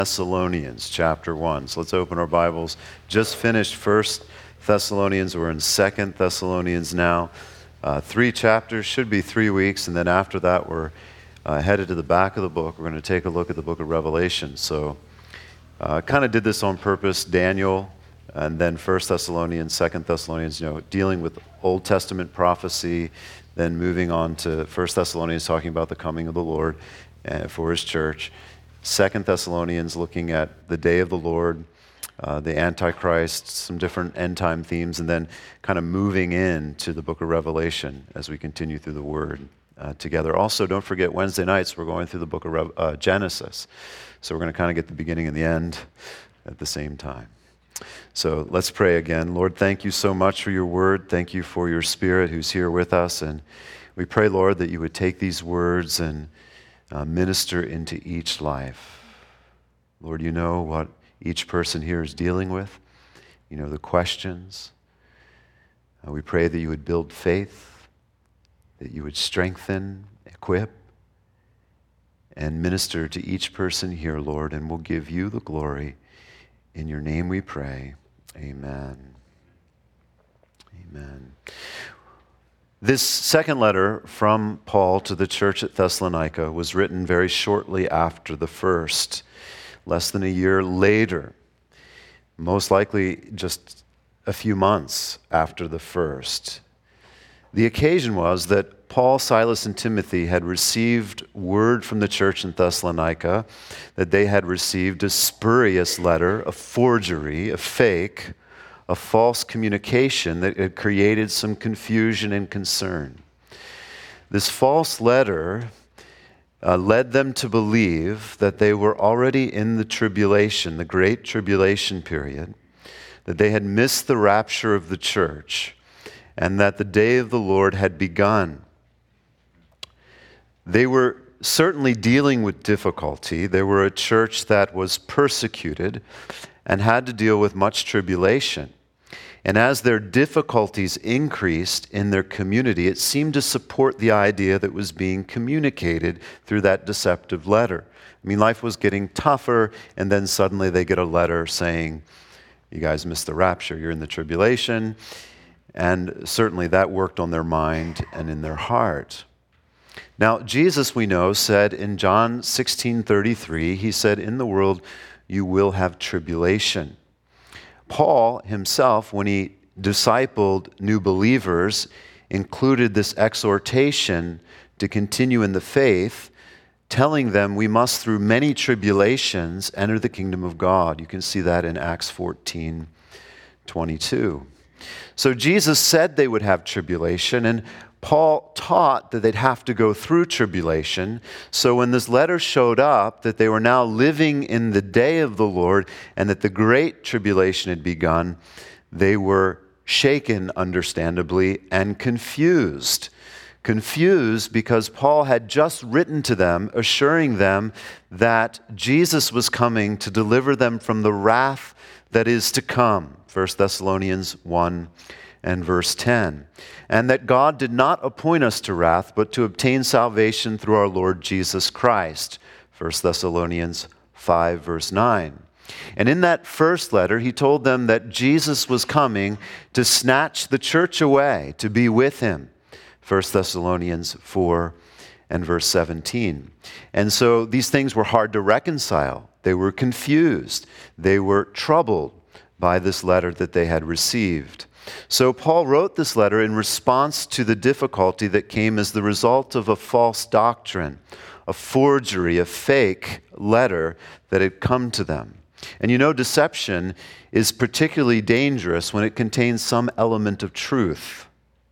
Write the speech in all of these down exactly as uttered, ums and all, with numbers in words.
Thessalonians chapter one. So let's open our Bibles. Just finished First Thessalonians. We're in Second Thessalonians now. Uh, three chapters, should be three weeks, and then after that we're uh, headed to the back of the book. We're going to take a look at the book of Revelation. So I uh, kind of did this on purpose. Daniel, and then First Thessalonians, Second Thessalonians, you know, dealing with Old Testament prophecy, then moving on to First Thessalonians, talking about the coming of the Lord uh, for his church. Second Thessalonians, looking at the day of the Lord, uh, the Antichrist, some different end-time themes, and then kind of moving into the book of Revelation as we continue through the Word uh, together. Also, don't forget, Wednesday nights, we're going through the book of Re- uh, Genesis. So we're going to kind of get the beginning and the end at the same time. So let's pray again. Lord, thank you so much for your Word. Thank you for your Spirit who's here with us. And we pray, Lord, that you would take these words and Uh, minister into each life. Lord, you know what each person here is dealing with. You know the questions. Uh, we pray that you would build faith, that you would strengthen, equip, and minister to each person here, Lord, and we'll give you the glory. In your name we pray. Amen. Amen. This second letter from Paul to the church at Thessalonica was written very shortly after the first, less than a year later, most likely just a few months after the first. The occasion was that Paul, Silas, and Timothy had received word from the church in Thessalonica that they had received a spurious letter, a forgery, a fake, a false communication that had created some confusion and concern. This false letter uh, led them to believe that they were already in the tribulation, the great tribulation period, that they had missed the rapture of the church, and that the day of the Lord had begun. They were certainly dealing with difficulty. They were a church that was persecuted and had to deal with much tribulation. And as their difficulties increased in their community, it seemed to support the idea that was being communicated through that deceptive letter. I mean, life was getting tougher, and then suddenly they get a letter saying, you guys missed the rapture, you're in the tribulation. And certainly that worked on their mind and in their heart. Now, Jesus, we know, said in John sixteen thirty-three, he said, in the world you will have tribulation. Paul himself, when he discipled new believers, included this exhortation to continue in the faith, telling them we must, through many tribulations, enter the kingdom of God. You can see that in Acts fourteen twenty-two. So Jesus said they would have tribulation, and Paul taught that they'd have to go through tribulation. So when this letter showed up, that they were now living in the day of the Lord and that the great tribulation had begun, they were shaken, understandably, and confused. Confused because Paul had just written to them, assuring them that Jesus was coming to deliver them from the wrath that is to come. First Thessalonians one and verse ten. And that God did not appoint us to wrath, but to obtain salvation through our Lord Jesus Christ. First Thessalonians five, verse nine. And in that first letter, he told them that Jesus was coming to snatch the church away, to be with him. First Thessalonians four and verse seventeen. And so these things were hard to reconcile. They were confused. They were troubled by this letter that they had received. So Paul wrote this letter in response to the difficulty that came as the result of a false doctrine, a forgery, a fake letter that had come to them. And you know, deception is particularly dangerous when it contains some element of truth.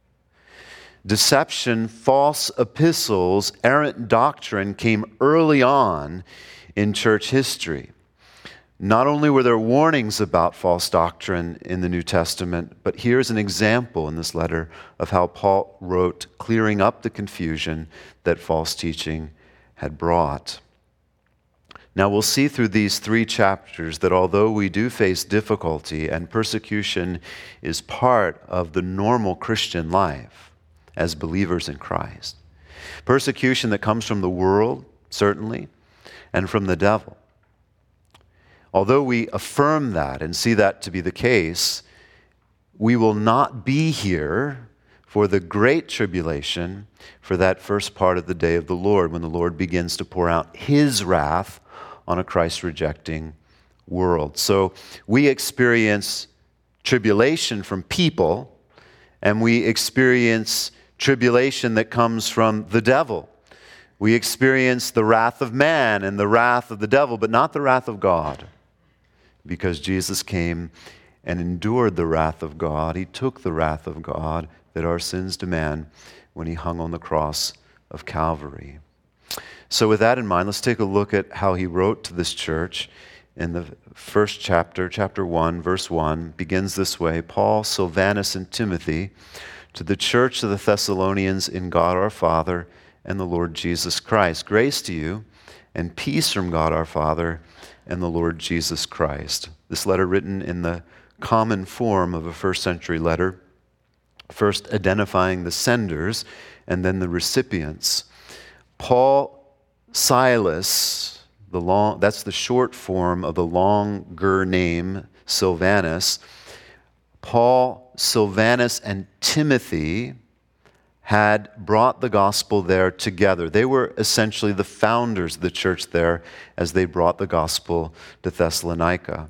Deception, false epistles, errant doctrine came early on in church history. Not only were there warnings about false doctrine in the New Testament, but here's an example in this letter of how Paul wrote, clearing up the confusion that false teaching had brought. Now we'll see through these three chapters that although we do face difficulty and persecution is part of the normal Christian life as believers in Christ, persecution that comes from the world, certainly, and from the devil. Although we affirm that and see that to be the case, we will not be here for the great tribulation, for that first part of the day of the Lord, when the Lord begins to pour out his wrath on a Christ-rejecting world. So we experience tribulation from people, and we experience tribulation that comes from the devil. We experience the wrath of man and the wrath of the devil, but not the wrath of God. Because Jesus came and endured the wrath of God. He took the wrath of God that our sins demand when he hung on the cross of Calvary. So with that in mind, let's take a look at how he wrote to this church. In the first chapter, chapter one, verse one, begins this way: Paul, Silvanus, and Timothy, to the church of the Thessalonians in God our Father and the Lord Jesus Christ. Grace to you and peace from God our Father and the Lord Jesus Christ. This letter, written in the common form of a first century letter, first identifying the senders and then the recipients. Paul, Silas, the long, that's the short form of the longer name, Silvanus. Paul, Silvanus, and Timothy had brought the gospel there together. They were essentially the founders of the church there as they brought the gospel to Thessalonica.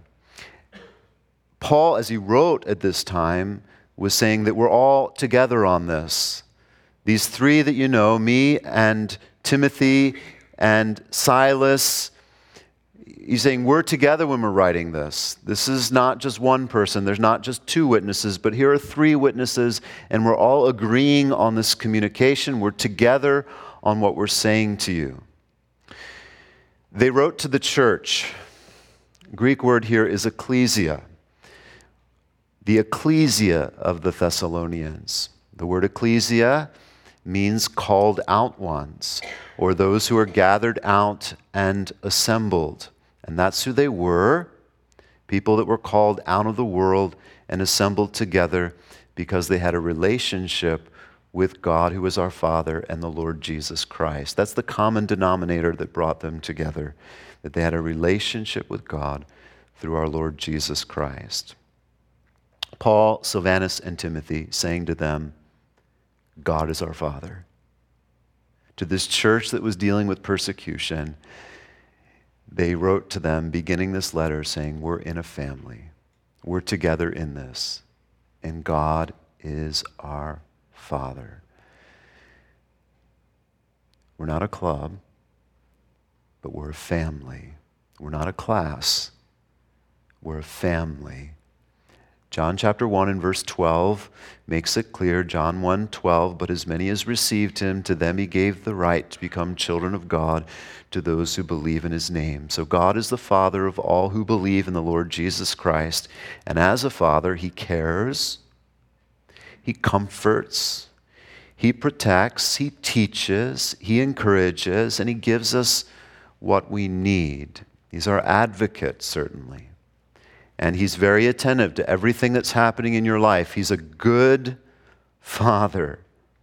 Paul, as he wrote at this time, was saying that we're all together on this. These three that you know, me and Timothy and Silas, he's saying we're together when we're writing this. This is not just one person. There's not just two witnesses, but here are three witnesses, and we're all agreeing on this communication. We're together on what we're saying to you. They wrote to the church. Greek word here is ecclesia. The ecclesia of the Thessalonians. The word ecclesia means called out ones, or those who are gathered out and assembled. And that's who they were, people that were called out of the world and assembled together because they had a relationship with God, who is our Father, and the Lord Jesus Christ. That's the common denominator that brought them together, that they had a relationship with God through our Lord Jesus Christ. Paul, Silvanus, and Timothy saying to them, God is our Father. To this church that was dealing with persecution, they wrote to them, beginning this letter, saying, we're in a family. We're together in this. And God is our Father. We're not a club, but we're a family. We're not a class. We're a family. John chapter one and verse twelve makes it clear, John one twelve, but as many as received him, to them he gave the right to become children of God, to those who believe in his name. So God is the Father of all who believe in the Lord Jesus Christ, and as a Father, he cares, he comforts, he protects, he teaches, he encourages, and he gives us what we need. He's our advocate, certainly. And he's very attentive to everything that's happening in your life. He's a good Father.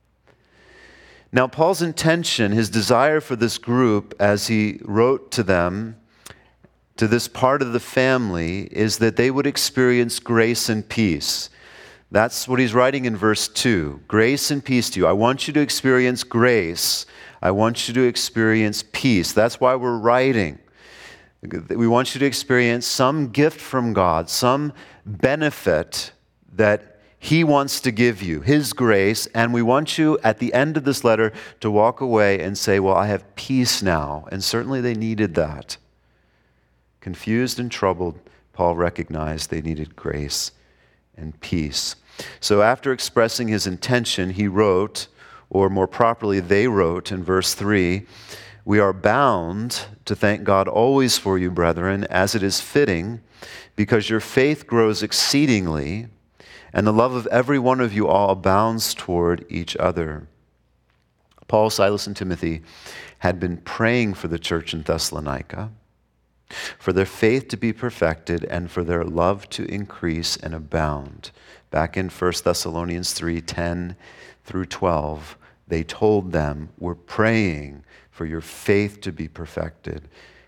Now, Paul's intention, his desire for this group, as he wrote to them, to this part of the family, is that they would experience grace and peace. That's what he's writing in verse two. Grace and peace to you. I want you to experience grace. I want you to experience peace. That's why we're writing. We want you to experience some gift from God, some benefit that he wants to give you, his grace, and we want you at the end of this letter to walk away and say, well, I have peace now. And certainly they needed that. Confused and troubled, Paul recognized they needed grace and peace. So after expressing his intention, he wrote, or more properly, they wrote in verse three, we are bound to thank God always for you, brethren, as it is fitting, because your faith grows exceedingly, and the love of every one of you all abounds toward each other. Paul, Silas, and Timothy had been praying for the church in Thessalonica, for their faith to be perfected, and for their love to increase and abound. Back in First Thessalonians three, ten through twelve, they told them, we're praying for your faith to be perfected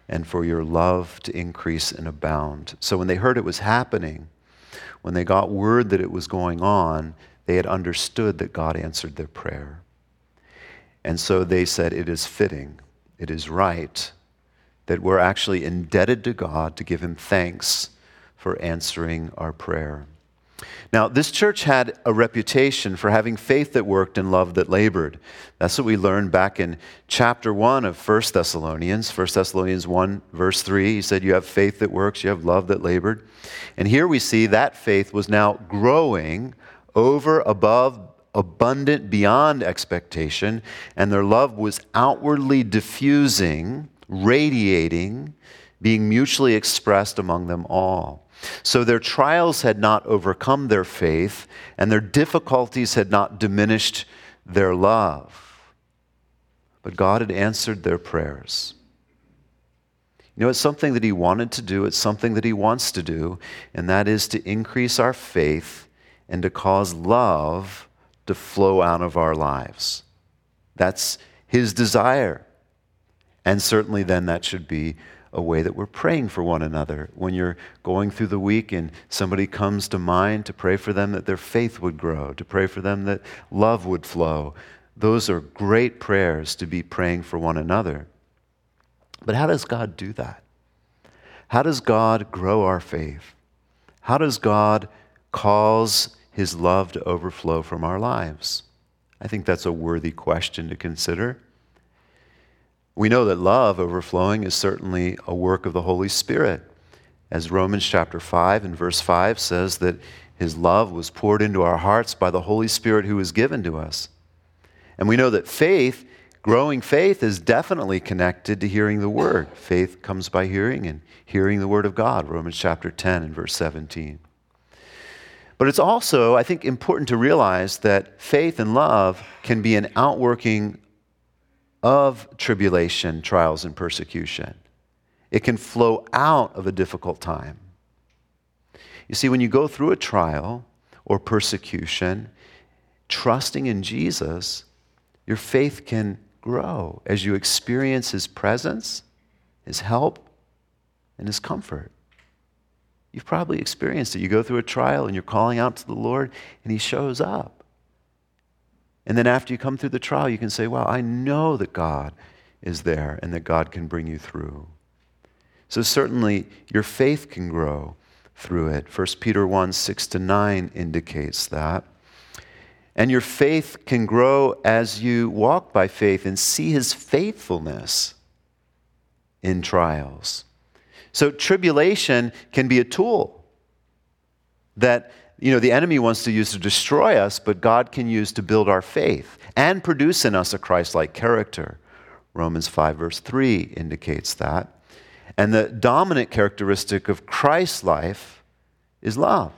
and for your love to increase and abound. So when they heard it was happening, when they got word that it was going on, they had understood that God answered their prayer. And so they said, it is fitting, it is right, that we're actually indebted to God to give him thanks for answering our prayer. Now, this church had a reputation for having faith that worked and love that labored. That's what we learned back in chapter one of First Thessalonians. First Thessalonians one, verse three, he said, you have faith that works, you have love that labored. And here we see that faith was now growing over, above, abundant, beyond expectation, and their love was outwardly diffusing, radiating, being mutually expressed among them all. So their trials had not overcome their faith, and their difficulties had not diminished their love. But God had answered their prayers. You know, it's something that he wanted to do, it's something that he wants to do, and that is to increase our faith and to cause love to flow out of our lives. That's his desire. And certainly then that should be a way that we're praying for one another. When you're going through the week and somebody comes to mind, to pray for them that their faith would grow, to pray for them that love would flow. Those are great prayers to be praying for one another. But how does God do that? How does God grow our faith? How does God cause his love to overflow from our lives? I think that's a worthy question to consider. We know that love overflowing is certainly a work of the Holy Spirit. As Romans chapter five and verse five says that his love was poured into our hearts by the Holy Spirit who was given to us. And we know that faith, growing faith, is definitely connected to hearing the word. Faith comes by hearing, and hearing the word of God, Romans chapter ten and verse seventeen. But it's also, I think, important to realize that faith and love can be an outworking of tribulation, trials, and persecution. It can flow out of a difficult time. You see, when you go through a trial or persecution, trusting in Jesus, your faith can grow as you experience his presence, his help, and his comfort. You've probably experienced it. You go through a trial and you're calling out to the Lord, and he shows up. And then after you come through the trial, you can say, wow, I know that God is there and that God can bring you through. So certainly your faith can grow through it. First Peter one, six to nine indicates that. And your faith can grow as you walk by faith and see his faithfulness in trials. So tribulation can be a tool that You know, the enemy wants to use to destroy us, but God can use to build our faith and produce in us a Christ-like character. Romans five verse three indicates that. And the dominant characteristic of Christ's life is love.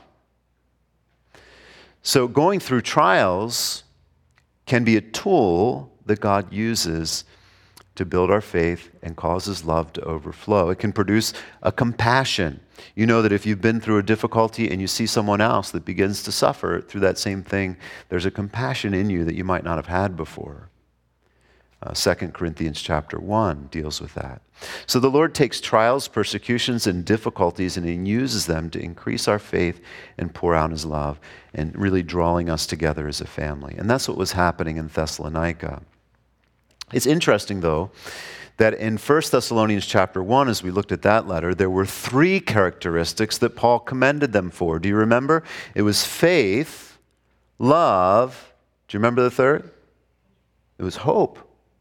So going through trials can be a tool that God uses to build our faith and causes love to overflow. It can produce a compassion. You know that if you've been through a difficulty and you see someone else that begins to suffer through that same thing, there's a compassion in you that you might not have had before. Uh, Second Corinthians chapter one deals with that. So the Lord takes trials, persecutions, and difficulties, and he uses them to increase our faith and pour out his love, and really drawing us together as a family. And that's what was happening in Thessalonica. It's interesting, though, that in First Thessalonians chapter one, as we looked at that letter, there were three characteristics that Paul commended them for. Do you remember? It was faith, love. Do you remember the third? It was hope.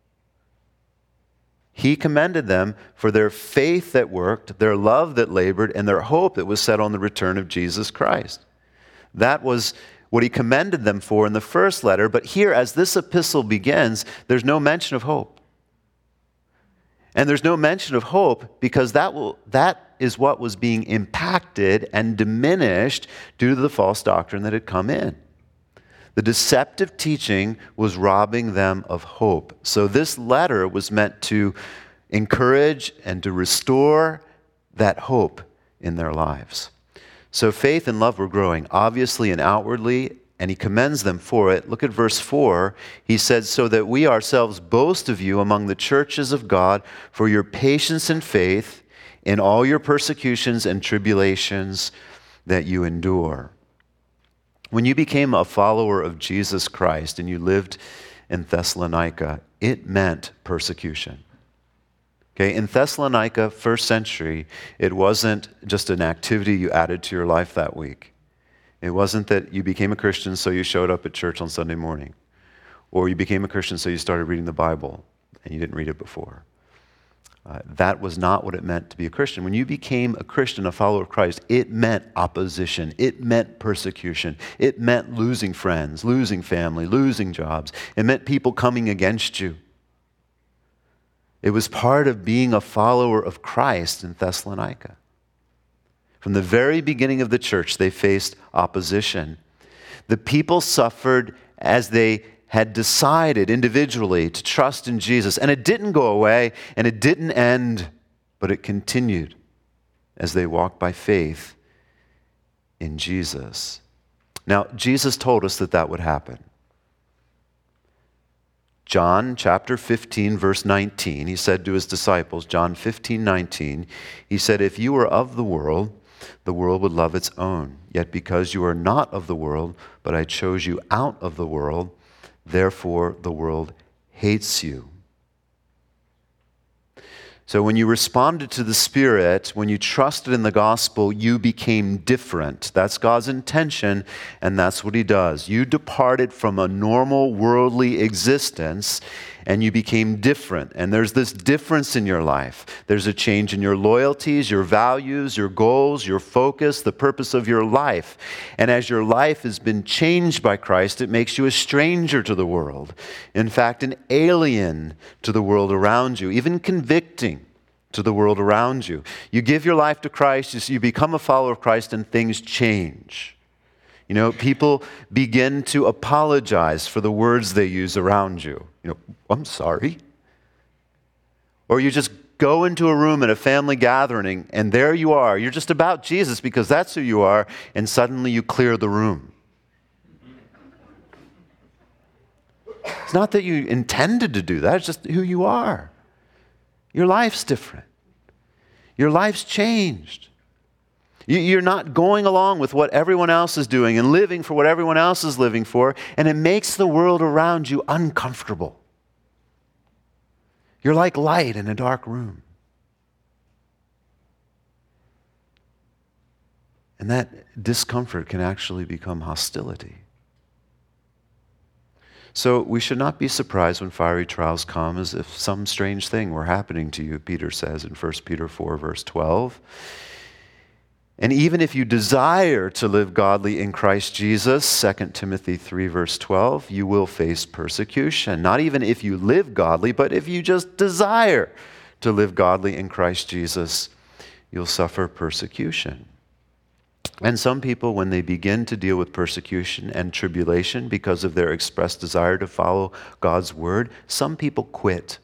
He commended them for their faith that worked, their love that labored, and their hope that was set on the return of Jesus Christ. That was what he commended them for in the first letter. But here, as this epistle begins, there's no mention of hope. And there's no mention of hope because that will, that is what was being impacted and diminished due to the false doctrine that had come in. The deceptive teaching was robbing them of hope. So this letter was meant to encourage and to restore that hope in their lives. So faith and love were growing, obviously and outwardly, and he commends them for it. Look at verse four. He said, so that we ourselves boast of you among the churches of God for your patience and faith in all your persecutions and tribulations that you endure. When you became a follower of Jesus Christ and you lived in Thessalonica, it meant persecution. Okay, in Thessalonica, first century, it wasn't just an activity you added to your life that week. It wasn't that you became a Christian so you showed up at church on Sunday morning, or you became a Christian so you started reading the Bible and you didn't read it before. Uh, that was not what it meant to be a Christian. When you became a Christian, a follower of Christ, it meant opposition. It meant persecution. It meant losing friends, losing family, losing jobs. It meant people coming against you. It was part of being a follower of Christ in Thessalonica. From the very beginning of the church, they faced opposition. The people suffered as they had decided individually to trust in Jesus. And it didn't go away, and it didn't end, but it continued as they walked by faith in Jesus. Now, Jesus told us that that would happen. John chapter fifteen, verse nineteen, he said to his disciples, John fifteen, nineteen, he said, if you were of the world, the world would love its own. Yet because you are not of the world, but I chose you out of the world, therefore the world hates you. So when you responded to the Spirit, when you trusted in the gospel, you became different. That's God's intention, and that's what he does. You departed from a normal worldly existence, and you became different. And there's this difference in your life. There's a change in your loyalties, your values, your goals, your focus, the purpose of your life. And as your life has been changed by Christ, it makes you a stranger to the world. In fact, an alien to the world around you, even convicting to the world around you. You give your life to Christ, you become a follower of Christ, and things change. You know, people begin to apologize for the words they use around you. You know, I'm sorry. Or you just go into a room at a family gathering, and there you are. You're just about Jesus because that's who you are, and suddenly you clear the room. It's not that you intended to do that, it's just who you are. Your life's different. Your life's changed. You're not going along with what everyone else is doing and living for what everyone else is living for, and it makes the world around you uncomfortable. You're like light in a dark room. And that discomfort can actually become hostility. So we should not be surprised when fiery trials come as if some strange thing were happening to you, Peter says in First Peter four, verse twelve. And even if you desire to live godly in Christ Jesus, Second Timothy three, verse twelve, you will face persecution. Not even if you live godly, but if you just desire to live godly in Christ Jesus, you'll suffer persecution. And some people, when they begin to deal with persecution and tribulation because of their expressed desire to follow God's word, some people quit.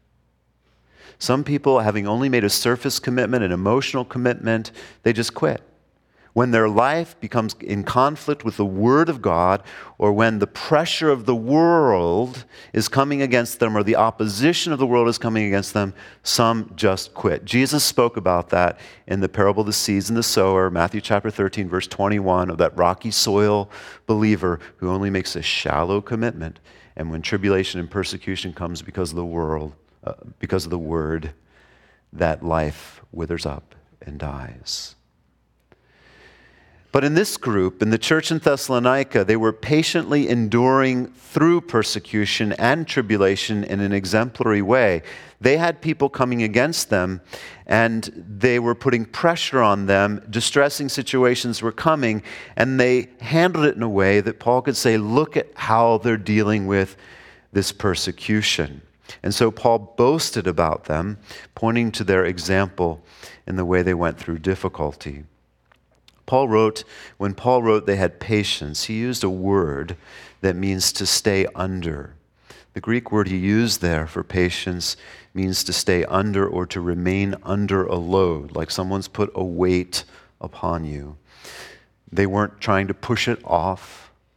Some people, having only made a surface commitment, an emotional commitment, they just quit. When their life becomes in conflict with the Word of God, or when the pressure of the world is coming against them, or the opposition of the world is coming against them, some just quit. Jesus spoke about that in the parable of the seeds and the sower, Matthew chapter thirteen, verse twenty-one, of that rocky soil believer who only makes a shallow commitment. And when tribulation and persecution comes because of the world, uh, because of the Word, that life withers up and dies. But in this group, in the church in Thessalonica, they were patiently enduring through persecution and tribulation in an exemplary way. They had people coming against them, and they were putting pressure on them. Distressing situations were coming, and they handled it in a way that Paul could say, look at how they're dealing with this persecution. And so Paul boasted about them, pointing to their example in the way they went through difficulty. Paul wrote, when Paul wrote they had patience, he used a word that means to stay under. The Greek word he used there for patience means to stay under or to remain under a load, like someone's put a weight upon you. They weren't trying to push it off.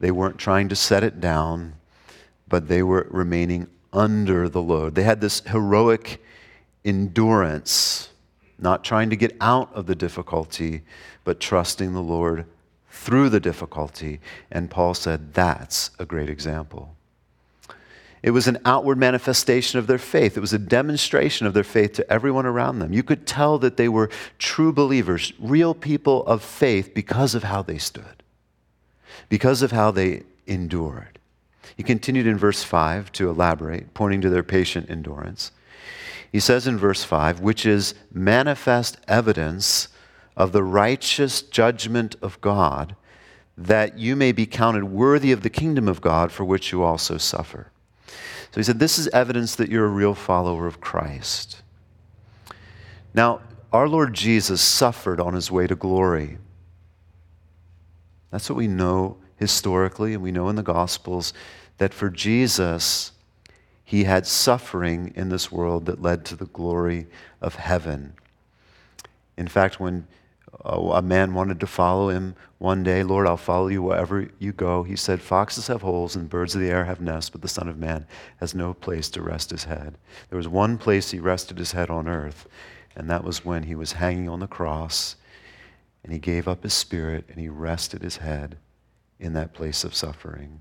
They weren't trying to set it down, but they were remaining under the load. They had this heroic endurance, not trying to get out of the difficulty, but trusting the Lord through the difficulty. And Paul said, that's a great example. It was an outward manifestation of their faith. It was a demonstration of their faith to everyone around them. You could tell that they were true believers, real people of faith because of how they stood, because of how they endured. He continued in verse five to elaborate, pointing to their patient endurance. He says in verse five, which is manifest evidence of the righteous judgment of God, that you may be counted worthy of the kingdom of God for which you also suffer. So he said, this is evidence that you're a real follower of Christ. Now, our Lord Jesus suffered on his way to glory. That's what we know historically, and we know in the Gospels, that for Jesus, he had suffering in this world that led to the glory of heaven. In fact, when a man wanted to follow him one day, Lord, I'll follow you wherever you go, he said, foxes have holes and birds of the air have nests, but the Son of Man has no place to rest his head. There was one place he rested his head on earth, and that was when he was hanging on the cross, and he gave up his spirit, and he rested his head in that place of suffering.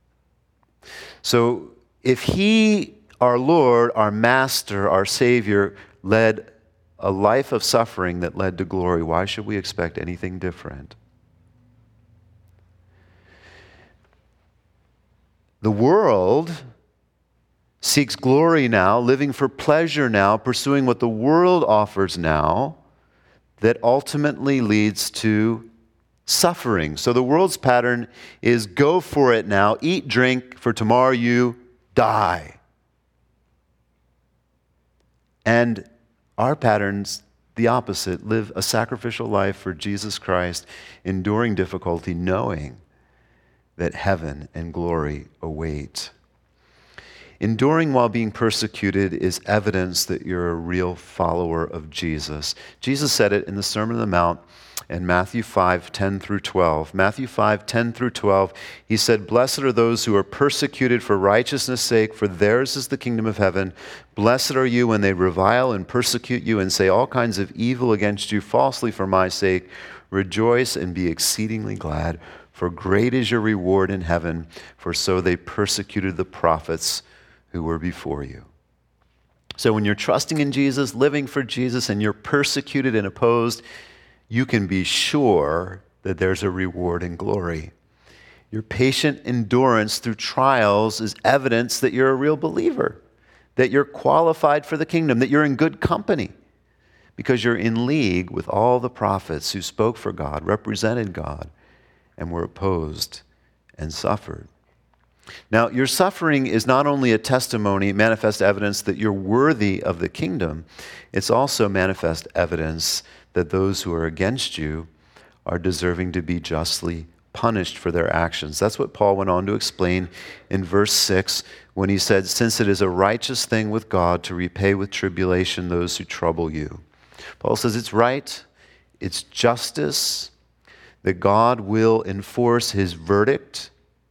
So if he, our Lord, our Master, our Savior, led a life of suffering that led to glory, why should we expect anything different? The world seeks glory now, living for pleasure now, pursuing what the world offers now, that ultimately leads to suffering. So the world's pattern is go for it now, eat, drink, for tomorrow you die. And our pattern's the opposite. Live a sacrificial life for Jesus Christ, enduring difficulty, knowing that heaven and glory await. Enduring while being persecuted is evidence that you're a real follower of Jesus. Jesus said it in the Sermon on the Mount in Matthew five, ten through twelve. Matthew five, ten through twelve, he said, blessed are those who are persecuted for righteousness' sake, for theirs is the kingdom of heaven. Blessed are you when they revile and persecute you and say all kinds of evil against you falsely for my sake. Rejoice and be exceedingly glad, for great is your reward in heaven, for so they persecuted the prophets who were before you. So when you're trusting in Jesus, living for Jesus, and you're persecuted and opposed, you can be sure that there's a reward in glory. Your patient endurance through trials is evidence that you're a real believer, that you're qualified for the kingdom, that you're in good company, because you're in league with all the prophets who spoke for God, represented God, and were opposed and suffered. Now, your suffering is not only a testimony, manifest evidence that you're worthy of the kingdom, it's also manifest evidence that those who are against you are deserving to be justly punished for their actions. That's what Paul went on to explain in verse six when he said, since it is a righteous thing with God to repay with tribulation those who trouble you. Paul says it's right, it's justice, that God will enforce his verdict,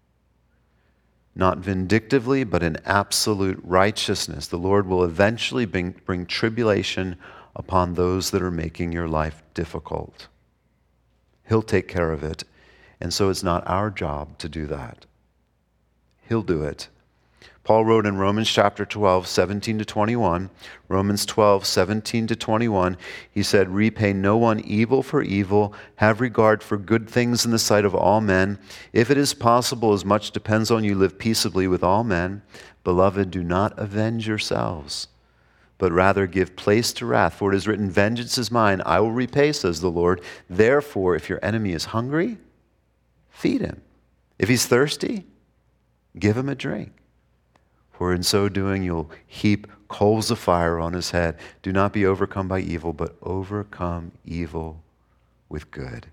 not vindictively, but in absolute righteousness. The Lord will eventually bring, bring tribulation upon those that are making your life difficult. He'll take care of it. And so it's not our job to do that. He'll do it. Paul wrote in Romans chapter twelve, seventeen to twenty-one, Romans twelve, seventeen to twenty-one, he said, repay no one evil for evil, have regard for good things in the sight of all men. If it is possible, as much depends on you, live peaceably with all men. Beloved, do not avenge yourselves, but rather give place to wrath. For it is written, vengeance is mine, I will repay, says the Lord. Therefore, if your enemy is hungry, feed him. If he's thirsty, give him a drink. For in so doing, you'll heap coals of fire on his head. Do not be overcome by evil, but overcome evil with good.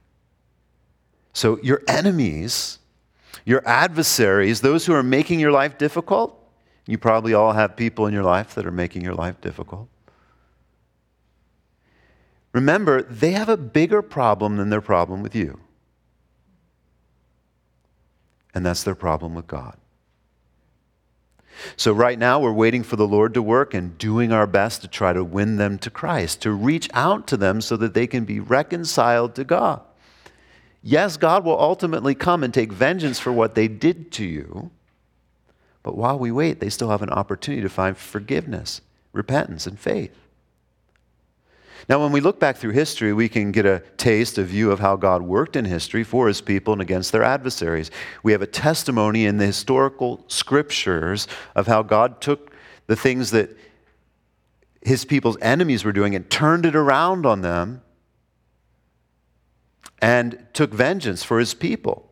So your enemies, your adversaries, those who are making your life difficult, you probably all have people in your life that are making your life difficult. Remember, they have a bigger problem than their problem with you. And that's their problem with God. So right now we're waiting for the Lord to work and doing our best to try to win them to Christ, to reach out to them so that they can be reconciled to God. Yes, God will ultimately come and take vengeance for what they did to you. But while we wait, they still have an opportunity to find forgiveness, repentance, and faith. Now, when we look back through history, we can get a taste, a view of how God worked in history for his people and against their adversaries. We have a testimony in the historical scriptures of how God took the things that his people's enemies were doing and turned it around on them and took vengeance for his people.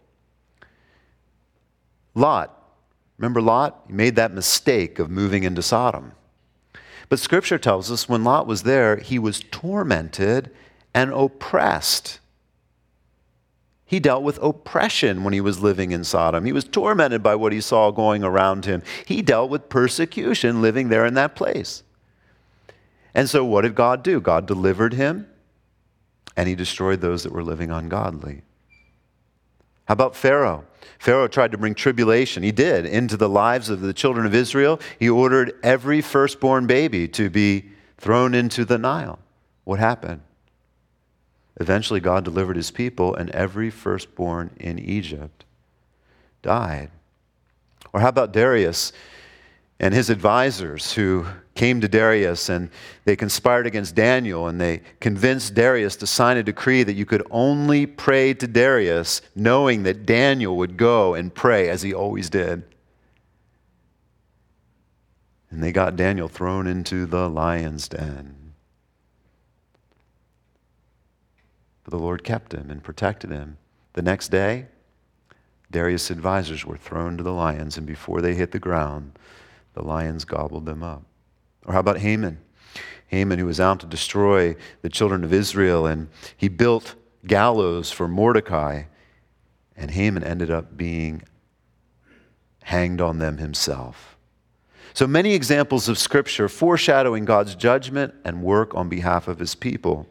Lot. Remember Lot? He made that mistake of moving into Sodom. But Scripture tells us when Lot was there, he was tormented and oppressed. He dealt with oppression when he was living in Sodom. He was tormented by what he saw going around him. He dealt with persecution living there in that place. And so what did God do? God delivered him, and he destroyed those that were living ungodly. How about Pharaoh? Pharaoh tried to bring tribulation. He did, into the lives of the children of Israel. He ordered every firstborn baby to be thrown into the Nile. What happened? Eventually, God delivered his people, and every firstborn in Egypt died. Or how about Darius and his advisors who came to Darius and they conspired against Daniel, and they convinced Darius to sign a decree that you could only pray to Darius knowing that Daniel would go and pray as he always did. And they got Daniel thrown into the lion's den. But the Lord kept him and protected him. The next day, Darius' advisors were thrown to the lions, and before they hit the ground, the lions gobbled them up. Or how about Haman? Haman, who was out to destroy the children of Israel, and he built gallows for Mordecai, and Haman ended up being hanged on them himself. So many examples of Scripture foreshadowing God's judgment and work on behalf of his people.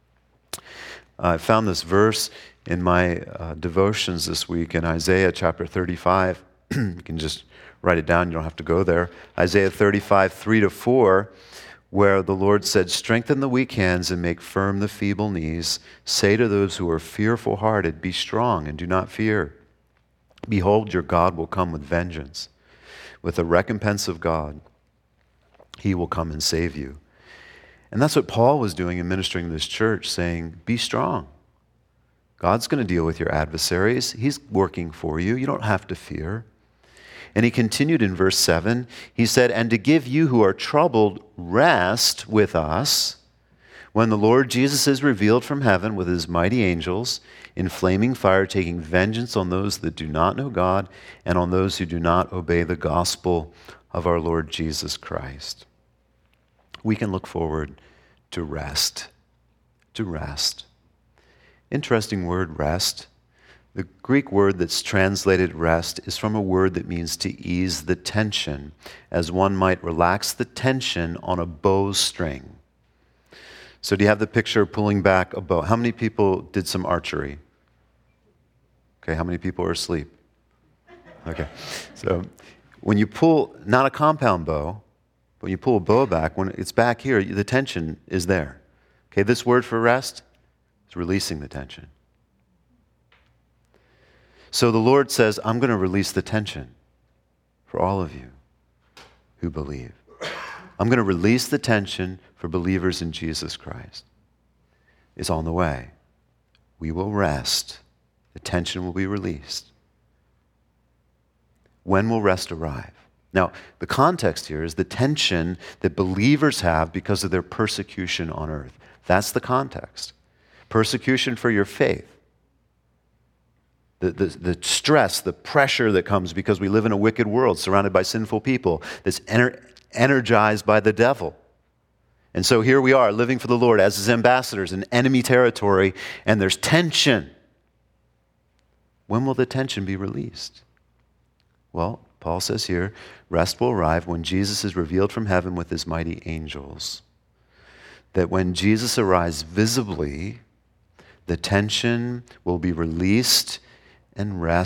I found this verse in my uh, devotions this week in Isaiah chapter thirty-five. You can just write it down. You don't have to go there. Isaiah thirty-five, three to four, where the Lord said, "Strengthen the weak hands and make firm the feeble knees. Say to those who are fearful-hearted, be strong and do not fear. Behold, your God will come with vengeance. With the recompense of God, he will come and save you." And that's what Paul was doing in ministering to this church, saying, be strong. God's going to deal with your adversaries. He's working for you. You don't have to fear. And he continued in verse seven. He said, "And to give you who are troubled rest with us, when the Lord Jesus is revealed from heaven with his mighty angels in flaming fire, taking vengeance on those that do not know God and on those who do not obey the gospel of our Lord Jesus Christ." We can look forward to rest. To rest. Interesting word, rest. The Greek word that's translated rest is from a word that means to ease the tension, as one might relax the tension on a bowstring. So do you have the picture of pulling back a bow? How many people did some archery? Okay, how many people are asleep? Okay, so when you pull, not a compound bow, but when you pull a bow back, when it's back here, the tension is there. Okay, this word for rest is releasing the tension. So the Lord says, I'm going to release the tension for all of you who believe. I'm going to release the tension for believers in Jesus Christ. It's on the way. We will rest. The tension will be released. When will rest arrive? Now, the context here is the tension that believers have because of their persecution on earth. That's the context. Persecution for your faith. The, the, the stress, the pressure that comes because we live in a wicked world surrounded by sinful people that's ener- energized by the devil. And so here we are living for the Lord as his ambassadors in enemy territory, and there's tension. When will the tension be released? Well, Paul says here, rest will arrive when Jesus is revealed from heaven with his mighty angels. That when Jesus arrives visibly, the tension will be released and rest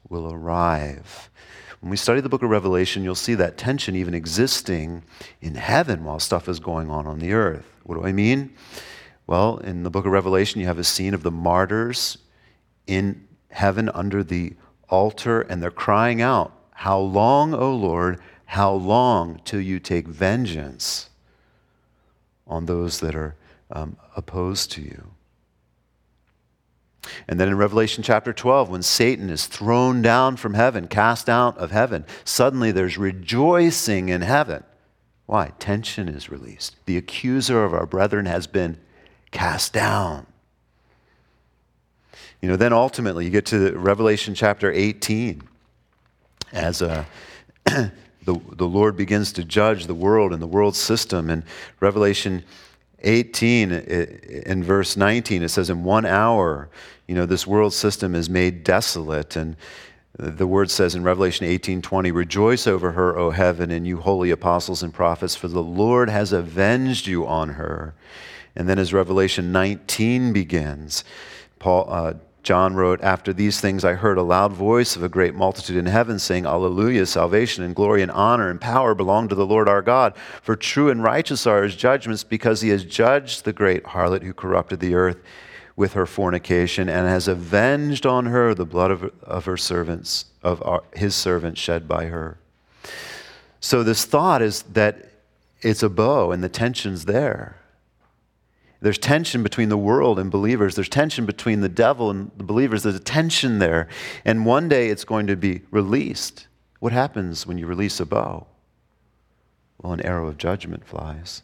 will arrive. When we study the book of Revelation, you'll see that tension even existing in heaven while stuff is going on on the earth. What do I mean? Well, in the book of Revelation, you have a scene of the martyrs in heaven under the altar, and they're crying out, "How long, O Lord, how long till you take vengeance on those that are um, opposed to you?" And then in Revelation chapter twelve, when Satan is thrown down from heaven, cast out of heaven, suddenly there's rejoicing in heaven. Why? Tension is released. The accuser of our brethren has been cast down. You know, then ultimately you get to Revelation chapter eighteen, as a, the, the Lord begins to judge the world and the world system. And Revelation eighteen, in verse nineteen, it says, in one hour, you know, this world system is made desolate. And the word says in Revelation eighteen twenty, "Rejoice over her, O heaven, and you holy apostles and prophets, for the Lord has avenged you on her." And then as Revelation nineteen begins, Paul, uh, John wrote, "After these things I heard a loud voice of a great multitude in heaven saying, Alleluia, salvation and glory and honor and power belong to the Lord our God. For true and righteous are his judgments, because he has judged the great harlot who corrupted the earth with her fornication, and has avenged on her the blood of, of her servants, of our, his servants shed by her." So this thought is that it's a bow and the tension's there. There's tension between the world and believers. There's tension between the devil and the believers. There's a tension there. And one day it's going to be released. What happens when you release a bow? Well, an arrow of judgment flies.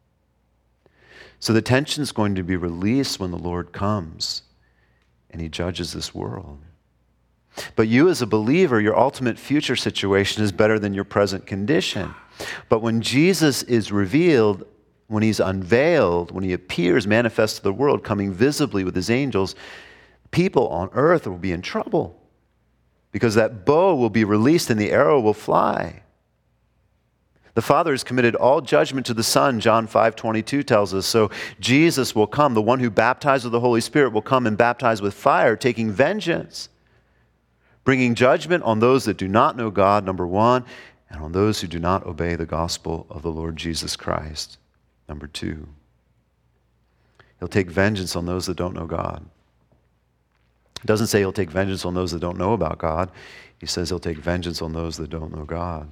So the tension is going to be released when the Lord comes and he judges this world. But you as a believer, your ultimate future situation is better than your present condition. But when Jesus is revealed, when he's unveiled, when he appears manifest to the world, coming visibly with his angels, people on earth will be in trouble because that bow will be released and the arrow will fly. The Father has committed all judgment to the Son, John five twenty-two tells us. So Jesus will come, the one who baptized with the Holy Spirit will come and baptize with fire, taking vengeance, bringing judgment on those that do not know God, number one, and on those who do not obey the gospel of the Lord Jesus Christ. Number two, he'll take vengeance on those that don't know God. It doesn't say he'll take vengeance on those that don't know about God. He says he'll take vengeance on those that don't know God.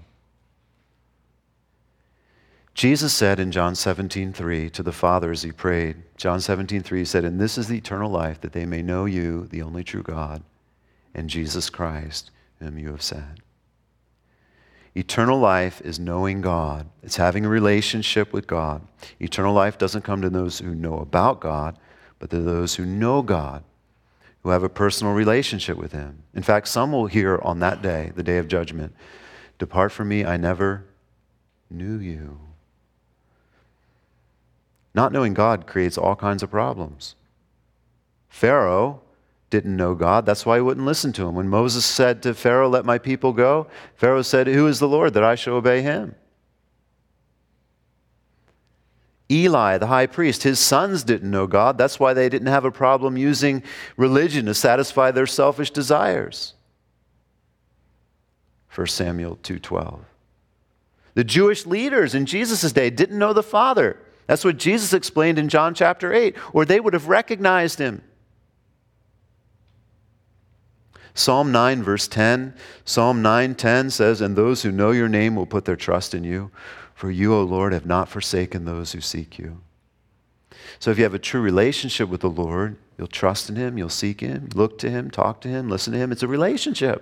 Jesus said in John seventeen three to the Father as he prayed, John seventeen three, he said, "And this is the eternal life, that they may know you, the only true God, and Jesus Christ, whom you have sent." Eternal life is knowing God. It's having a relationship with God. Eternal life doesn't come to those who know about God, but to those who know God, who have a personal relationship with him. In fact, some will hear on that day, the day of judgment, "Depart from me, I never knew you." Not knowing God creates all kinds of problems. Pharaoh didn't know God. That's why he wouldn't listen to him. When Moses said to Pharaoh, "Let my people go," Pharaoh said, "Who is the Lord that I shall obey him?" Eli, the high priest, his sons didn't know God. That's why they didn't have a problem using religion to satisfy their selfish desires. First Samuel two twelve. The Jewish leaders in Jesus' day didn't know the Father. That's what Jesus explained in John chapter eight, or they would have recognized him. Psalm nine, verse ten, Psalm nine ten says, "And those who know your name will put their trust in you, for you, O Lord, have not forsaken those who seek you." So if you have a true relationship with the Lord, you'll trust in him, you'll seek him, look to him, talk to him, listen to him. It's a relationship.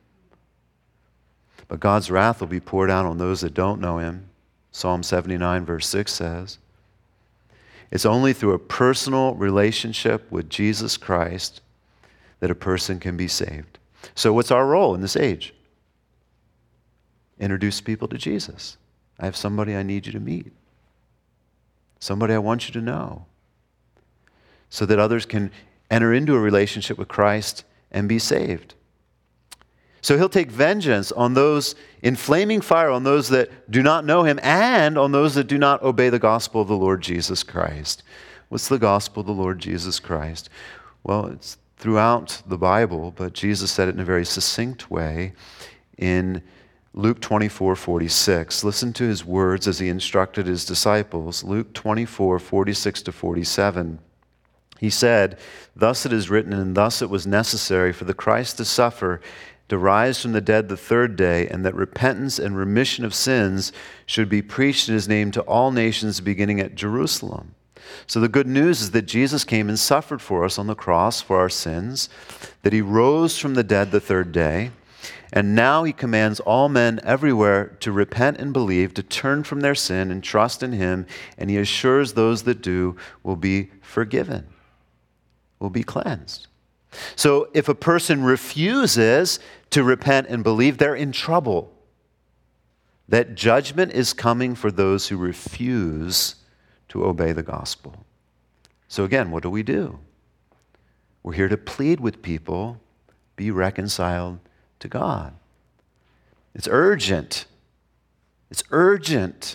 But God's wrath will be poured out on those that don't know him. Psalm seventy-nine, verse six says, it's only through a personal relationship with Jesus Christ that a person can be saved. So what's our role in this age? Introduce people to Jesus. I have somebody I need you to meet. Somebody I want you to know. So that others can enter into a relationship with Christ and be saved. So he'll take vengeance on those, in flaming fire, on those that do not know him and on those that do not obey the gospel of the Lord Jesus Christ. What's the gospel of the Lord Jesus Christ? Well, it's throughout the Bible, but Jesus said it in a very succinct way in Luke twenty-four forty-six. Listen to his words as he instructed his disciples. Luke twenty-four forty-six to forty-seven. He said, "Thus it is written, and thus it was necessary for the Christ to suffer, to rise from the dead the third day, and that repentance and remission of sins should be preached in his name to all nations, beginning at Jerusalem." So the good news is that Jesus came and suffered for us on the cross for our sins, that he rose from the dead the third day, and now he commands all men everywhere to repent and believe, to turn from their sin and trust in him, and he assures those that do will be forgiven, will be cleansed. So if a person refuses to repent and believe, they're in trouble. That judgment is coming for those who refuse to obey the gospel. So again, what do we do? We're here to plead with people, be reconciled to God. It's urgent. It's urgent.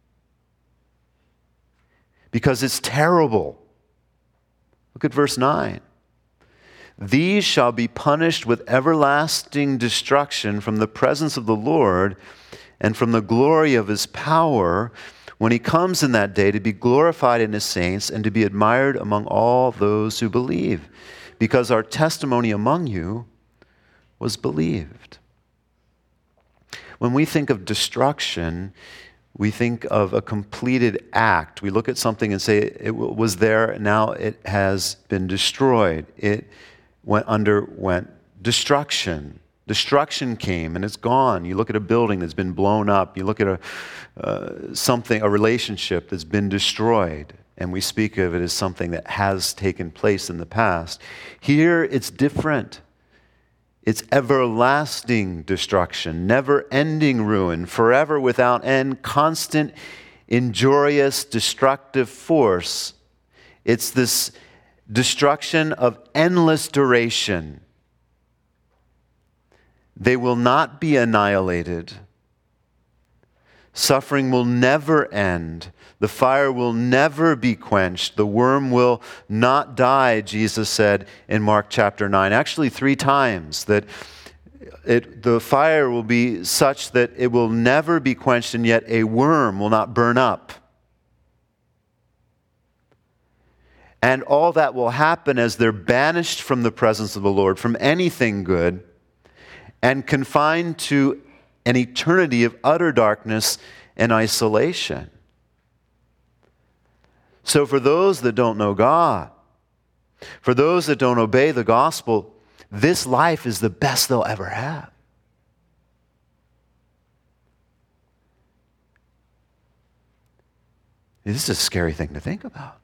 Because it's terrible. Look at verse nine. "These shall be punished with everlasting destruction from the presence of the Lord and from the glory of his power, when he comes in that day to be glorified in his saints and to be admired among all those who believe, because our testimony among you was believed." When we think of destruction, we think of a completed act. We look at something and say, it was there, now it has been destroyed. It went underwent destruction. Destruction came and it's gone. You look at a building that's been blown up. You look at a uh, something, a relationship that's been destroyed, and we speak of it as something that has taken place in the past. Here it's different. It's everlasting destruction, never-ending ruin, forever without end, constant, injurious, destructive force. It's this destruction of endless duration. They will not be annihilated. Suffering will never end. The fire will never be quenched. The worm will not die, Jesus said in Mark chapter nine. Actually, three times, that it, the fire will be such that it will never be quenched, and yet a worm will not burn up. And all that will happen as they're banished from the presence of the Lord, from anything good, and confined to an eternity of utter darkness and isolation. So for those that don't know God, for those that don't obey the gospel, this life is the best they'll ever have. This is a scary thing to think about.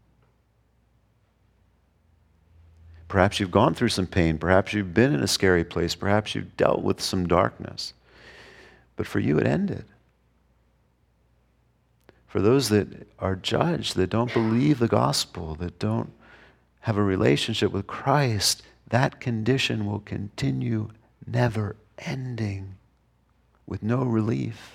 Perhaps you've gone through some pain. Perhaps you've been in a scary place. Perhaps you've dealt with some darkness. But for you, it ended. For those that are judged, that don't believe the gospel, that don't have a relationship with Christ, that condition will continue never ending with no relief.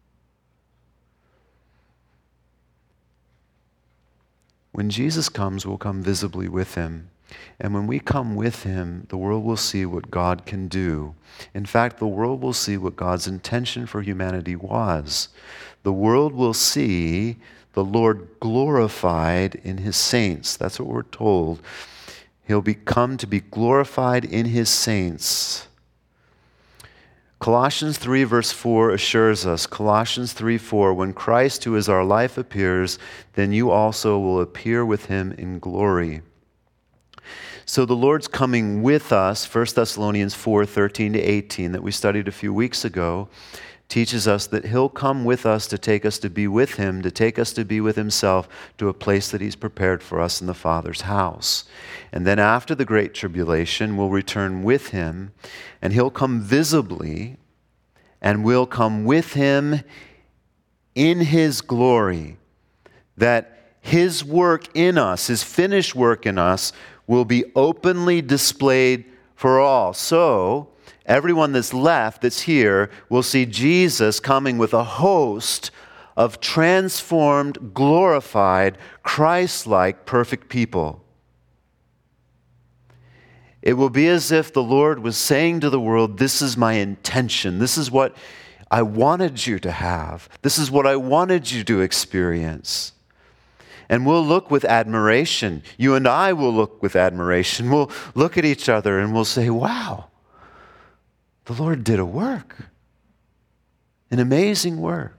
When Jesus comes, we'll come visibly with him. And when we come with him, the world will see what God can do. In fact, the world will see what God's intention for humanity was. The world will see the Lord glorified in his saints. That's what we're told. He'll become to be glorified in his saints. Colossians three verse four assures us, Colossians three four, when Christ, who is our life, appears, then you also will appear with him in glory. So the Lord's coming with us. First Thessalonians four thirteen to eighteen that we studied a few weeks ago teaches us that he'll come with us to take us to be with him, to take us to be with himself, to a place that he's prepared for us in the Father's house. And then after the Great Tribulation, we'll return with him, and he'll come visibly, and we'll come with him in his glory, that his work in us, his finished work in us, will be openly displayed for all. So, everyone that's left, that's here, will see Jesus coming with a host of transformed, glorified, Christ-like, perfect people. It will be as if the Lord was saying to the world, this is my intention. This is what I wanted you to have. This is what I wanted you to experience. And we'll look with admiration. You and I will look with admiration. We'll look at each other and we'll say, wow, the Lord did a work, an amazing work.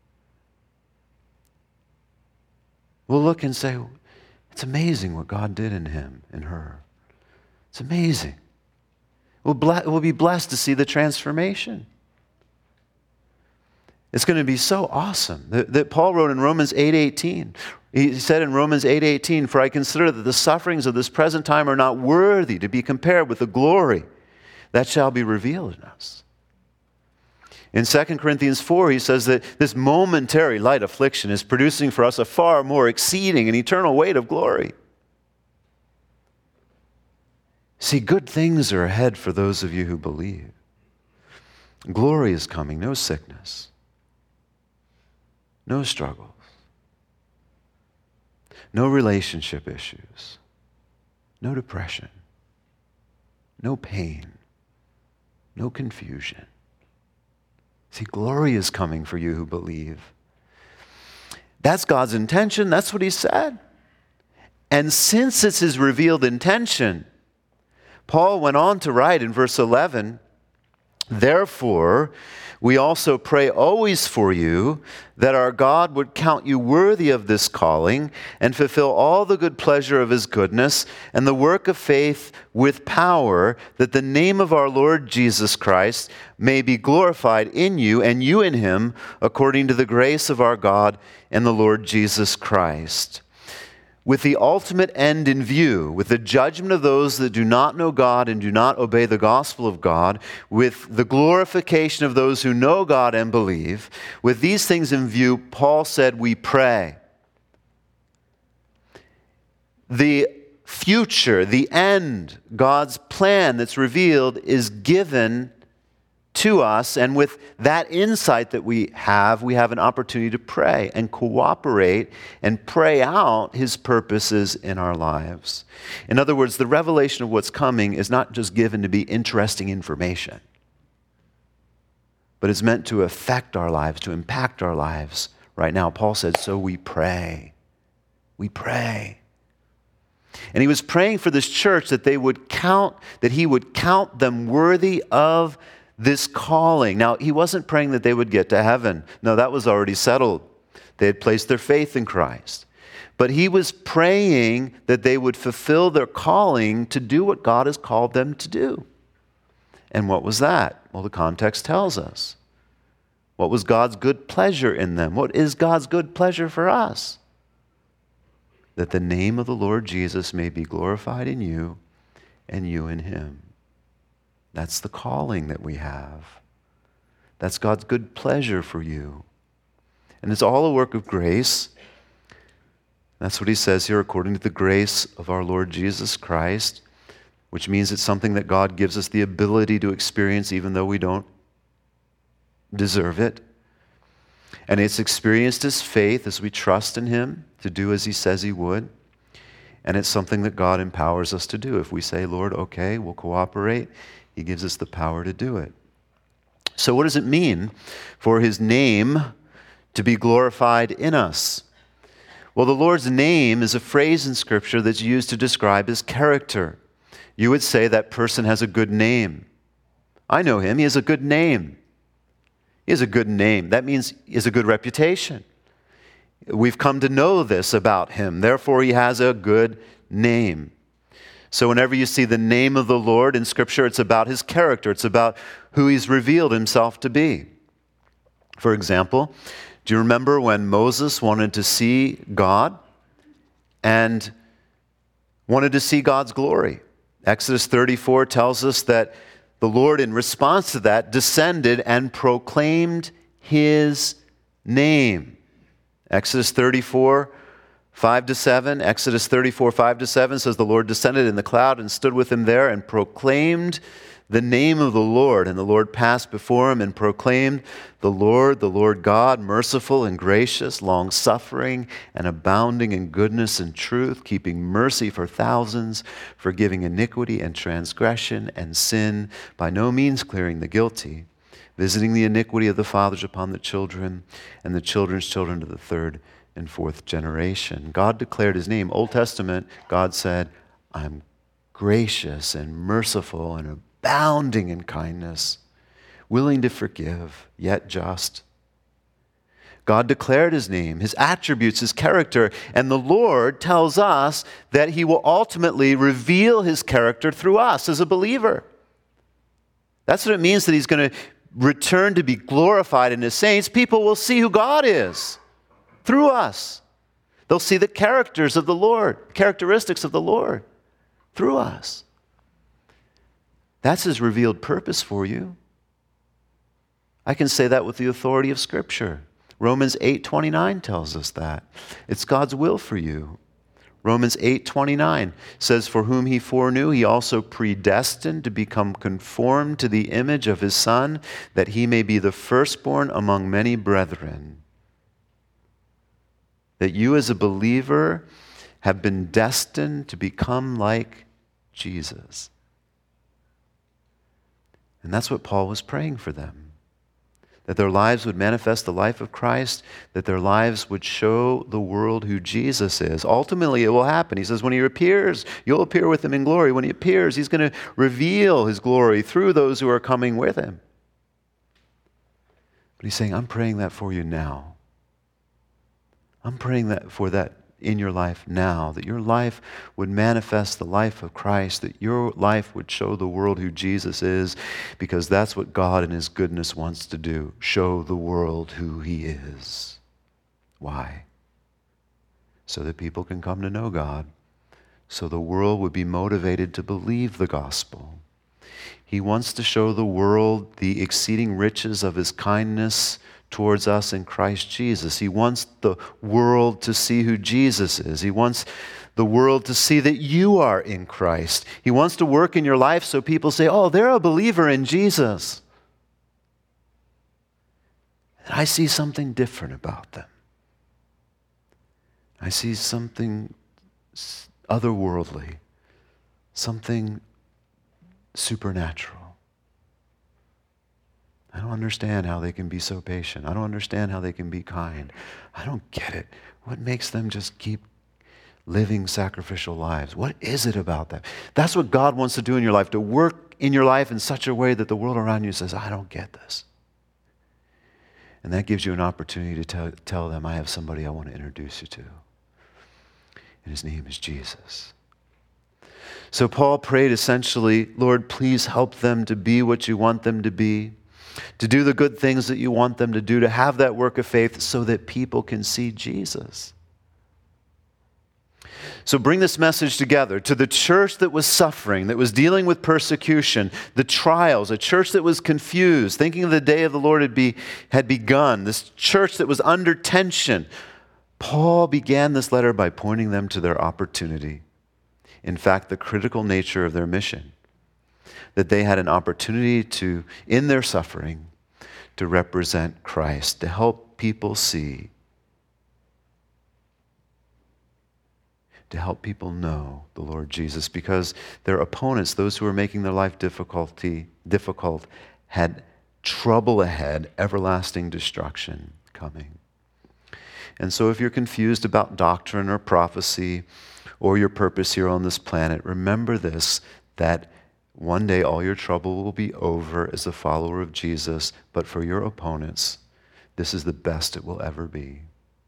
We'll look and say, it's amazing what God did in him, in her. It's amazing. We'll, ble- we'll be blessed to see the transformation. It's going to be so awesome that, that Paul wrote in Romans eight eighteen. He said in Romans eight eighteen, for I consider that the sufferings of this present time are not worthy to be compared with the glory that shall be revealed in us. In Second Corinthians four, he says that this momentary light affliction is producing for us a far more exceeding and eternal weight of glory. See, good things are ahead for those of you who believe. Glory is coming, no sickness, no struggles, no relationship issues, no depression, no pain, no confusion. See, glory is coming for you who believe. That's God's intention. That's what he said. And since it's his revealed intention, Paul went on to write in verse eleven, therefore, we also pray always for you that our God would count you worthy of this calling and fulfill all the good pleasure of his goodness and the work of faith with power, that the name of our Lord Jesus Christ may be glorified in you and you in him, according to the grace of our God and the Lord Jesus Christ. With the ultimate end in view, with the judgment of those that do not know God and do not obey the gospel of God, with the glorification of those who know God and believe, with these things in view, Paul said, we pray. The future, the end, God's plan that's revealed is given to us, and with that insight that we have, we have an opportunity to pray and cooperate and pray out his purposes in our lives. In other words, the revelation of what's coming is not just given to be interesting information, but it's meant to affect our lives, to impact our lives right now. Paul said, so we pray. We pray. And he was praying for this church that they would count, that he would count them worthy of this calling. Now, he wasn't praying that they would get to heaven. No, that was already settled. They had placed their faith in Christ. But he was praying that they would fulfill their calling to do what God has called them to do. And what was that? Well, the context tells us. What was God's good pleasure in them? What is God's good pleasure for us? That the name of the Lord Jesus may be glorified in you and you in him. That's the calling that we have. That's God's good pleasure for you. And it's all a work of grace. That's what he says here, according to the grace of our Lord Jesus Christ, which means it's something that God gives us the ability to experience even though we don't deserve it. And it's experienced as faith as we trust in him to do as he says he would. And it's something that God empowers us to do. If we say, Lord, okay, we'll cooperate, he gives us the power to do it. So what does it mean for his name to be glorified in us? Well, the Lord's name is a phrase in Scripture that's used to describe his character. You would say that person has a good name. I know him. He has a good name. He has a good name. That means he has a good reputation. We've come to know this about him. Therefore, he has a good name. So whenever you see the name of the Lord in Scripture, it's about his character. It's about who he's revealed himself to be. For example, do you remember when Moses wanted to see God and wanted to see God's glory? Exodus thirty-four tells us that the Lord, in response to that, descended and proclaimed his name. Exodus thirty-four, five to seven, Exodus thirty-four, five to seven says the Lord descended in the cloud and stood with him there and proclaimed the name of the Lord. And the Lord passed before him and proclaimed, the Lord, the Lord God, merciful and gracious, long-suffering and abounding in goodness and truth, keeping mercy for thousands, forgiving iniquity and transgression and sin, by no means clearing the guilty, visiting the iniquity of the fathers upon the children and the children's children to the third and fourth generation. God declared his name. Old Testament, God said, I'm gracious and merciful and abounding in kindness, willing to forgive, yet just. God declared his name, his attributes, his character, and the Lord tells us that he will ultimately reveal his character through us as a believer. That's what it means that he's going to return to be glorified in his saints. People will see who God is through us. They'll see the characters of the Lord, characteristics of the Lord through us. That's his revealed purpose for you. I can say that with the authority of Scripture. Romans eight twenty-nine tells us that. It's God's will for you. Romans eight twenty-nine says, for whom he foreknew, he also predestined to become conformed to the image of his Son, that he may be the firstborn among many brethren. That you as a believer have been destined to become like Jesus. And that's what Paul was praying for them. That their lives would manifest the life of Christ, that their lives would show the world who Jesus is. Ultimately, it will happen. He says when he appears, you'll appear with him in glory. When he appears, he's going to reveal his glory through those who are coming with him. But he's saying, I'm praying that for you now. I'm praying that for that in your life now, that your life would manifest the life of Christ, that your life would show the world who Jesus is, because that's what God in his goodness wants to do, show the world who he is. Why? So that people can come to know God, so the world would be motivated to believe the gospel. He wants to show the world the exceeding riches of his kindness towards us in Christ Jesus. He wants the world to see who Jesus is. He wants the world to see that you are in Christ. He wants to work in your life so people say, oh, they're a believer in Jesus. And I see something different about them. I see something otherworldly, something supernatural. I don't understand how they can be so patient. I don't understand how they can be kind. I don't get it. What makes them just keep living sacrificial lives? What is it about them? That's what God wants to do in your life, to work in your life in such a way that the world around you says, I don't get this. And that gives you an opportunity to tell, tell them, I have somebody I want to introduce you to. And his name is Jesus. So Paul prayed essentially, Lord, please help them to be what you want them to be, to do the good things that you want them to do, to have that work of faith so that people can see Jesus. So bring this message together to the church that was suffering, that was dealing with persecution, the trials, a church that was confused, thinking the day of the Lord had, be, had begun, this church that was under tension. Paul began this letter by pointing them to their opportunity. In fact, the critical nature of their mission. That they had an opportunity to, in their suffering, to represent Christ, to help people see, to help people know the Lord Jesus, because their opponents, those who were making their life difficulty, difficult, had trouble ahead, everlasting destruction coming. And so if you're confused about doctrine or prophecy or your purpose here on this planet, remember this, that one day all your trouble will be over as a follower of Jesus, but for your opponents, this is the best it will ever be.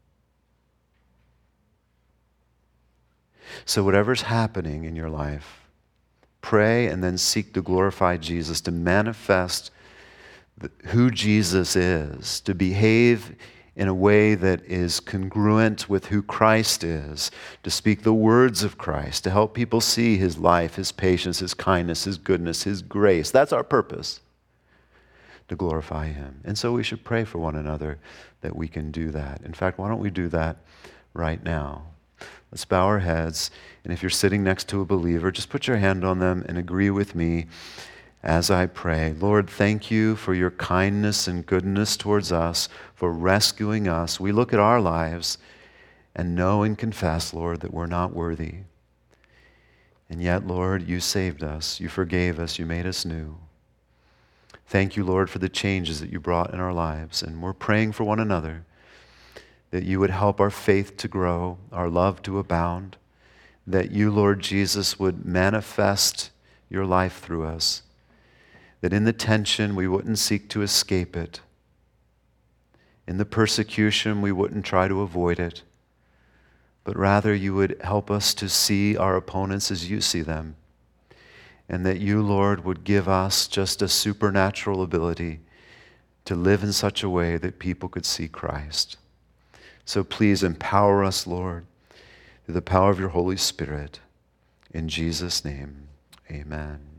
So whatever's happening in your life, pray and then seek to glorify Jesus, to manifest who Jesus is, to behave in a way that is congruent with who Christ is, to speak the words of Christ, to help people see his life, his patience, his kindness, his goodness, his grace. That's our purpose, to glorify him. And so we should pray for one another that we can do that. In fact, why don't we do that right now? Let's bow our heads, and if you're sitting next to a believer, just put your hand on them and agree with me as I pray. Lord, thank you for your kindness and goodness towards us, for rescuing us. We look at our lives and know and confess, Lord, that we're not worthy. And yet, Lord, you saved us. You forgave us. You made us new. Thank you, Lord, for the changes that you brought in our lives. And we're praying for one another, that you would help our faith to grow, our love to abound, that you, Lord Jesus, would manifest your life through us, that in the tension we wouldn't seek to escape it, in the persecution we wouldn't try to avoid it, but rather you would help us to see our opponents as you see them, and that you, Lord, would give us just a supernatural ability to live in such a way that people could see Christ. So please empower us, Lord, through the power of your Holy Spirit. In Jesus' name, amen.